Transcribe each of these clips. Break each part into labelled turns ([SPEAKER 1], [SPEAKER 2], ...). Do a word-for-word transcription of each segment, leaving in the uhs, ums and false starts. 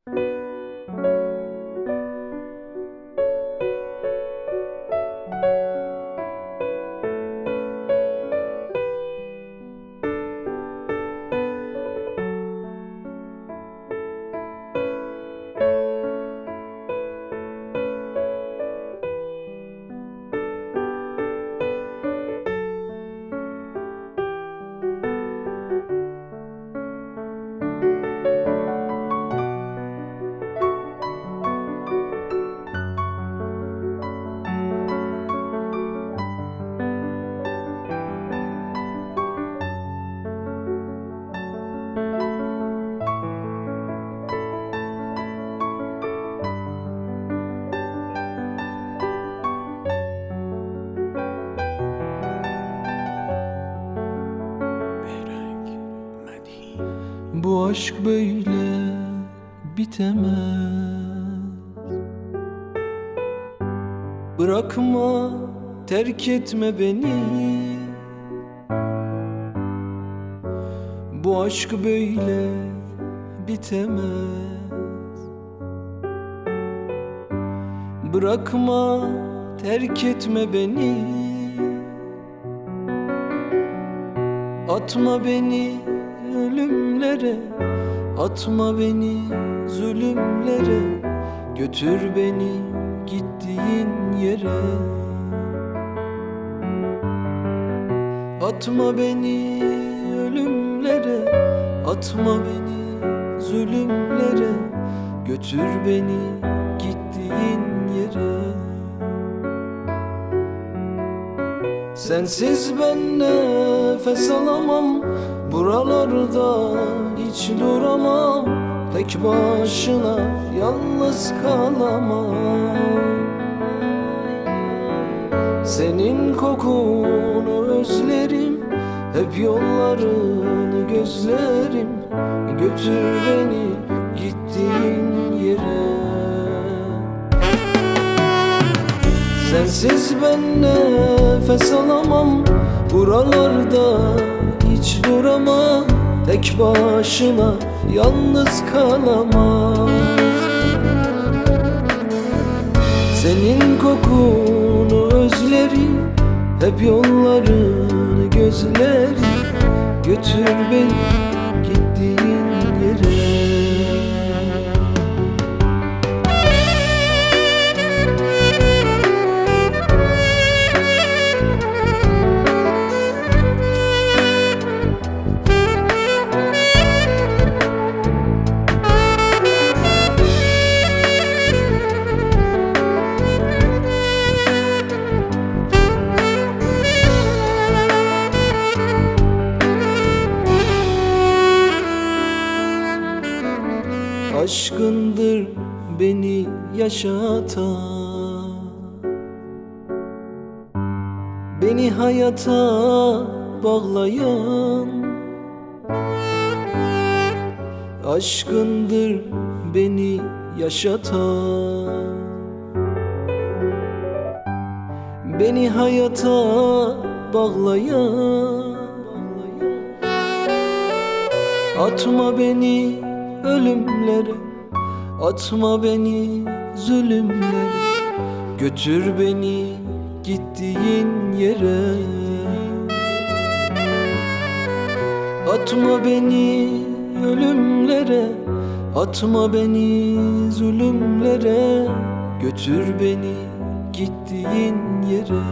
[SPEAKER 1] Bu aşk böyle bitemez. Bırakma, terk etme beni. Bu aşk böyle bitemez. Bırakma, terk etme beni. Atma beni ölümlere, atma beni zulümlere. Götür beni gittiğin yere. Atma beni ölümlere, atma beni zulümlere. Götür beni gittiğin yere. Sensiz ben nefes alamam, buralarda hiç duramam. Tek başına yalnız kalamam. Senin kokunu özlerim, hep yollarını gözlerim. Götür beni gittiğin yere. Sensiz ben nefes alamam, buralarda hiç duramam. Tek başına yalnız kalamam. Senin kokunu özlerim, hep yollarını gözlerim. Götür beni gittiğin yere. Aşkındır beni yaşatan, beni hayata bağlayan. Aşkındır beni yaşatan, beni hayata bağlayan. Atma beni ölümlere, atma beni zulümlere. Götür beni gittiğin yere. Atma beni ölümlere, atma beni zulümlere. Götür beni gittiğin yere.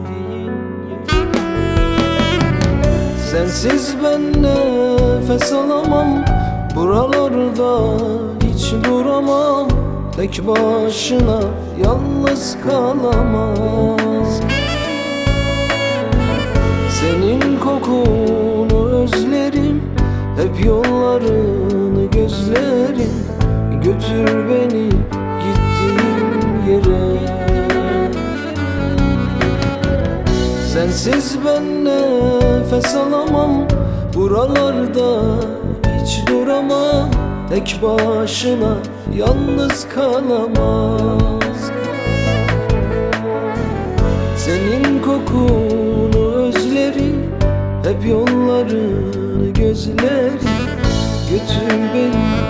[SPEAKER 1] Sensiz ben nefes alamam, buralarda hiç duramam. Tek başına yalnız kalamaz. Senin kokunu özlerim, hep yollarını gözlerim. Götür beni gittiğin yere. Sensiz ben nefes alamam, buralarda hiç duramam. Tek başına yalnız kalamaz. Senin kokunu özlerim, hep yollarını gözlerim. Götür beni